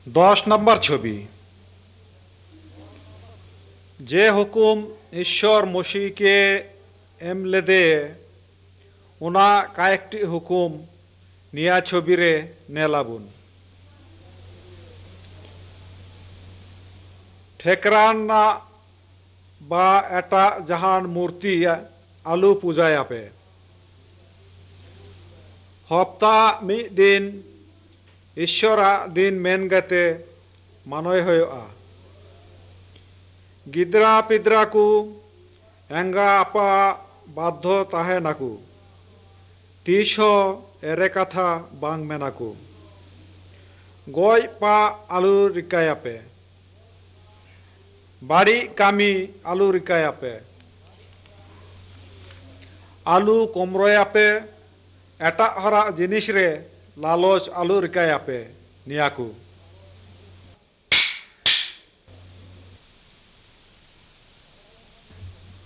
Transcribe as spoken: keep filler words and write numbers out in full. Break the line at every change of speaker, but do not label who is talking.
दस नम्बर छवि जे हुकुम ईश्वर मसीह के एम लेदे उना कयेकटी हुकुम निया छवि रे नेलाबुन ठेकराना बा एटा जहान मूर्ति आलू पूजायापे हफ्ता मी दिन ईश्वरा दिन मेन गते मानय होयोआ गिद्रा पिद्रा को एंगा आपा बाध्य ताहेनाकु तीस एरे कथा बांग मेनाकु गय पा आलू रिकायापे बाड़ी कामी आलू रिकायापे आलू कोमरोयापे एटा हरा जिनिस रे लालच आलू रिकायापे नियाकु